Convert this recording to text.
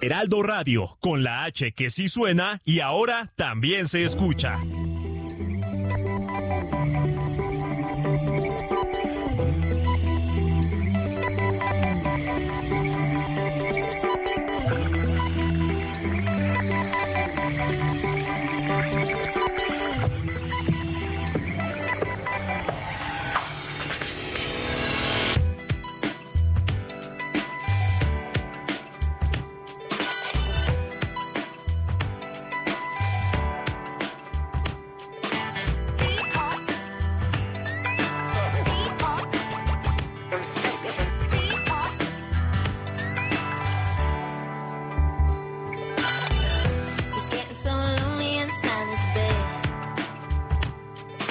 Heraldo Radio, con la H que sí suena y ahora también se escucha.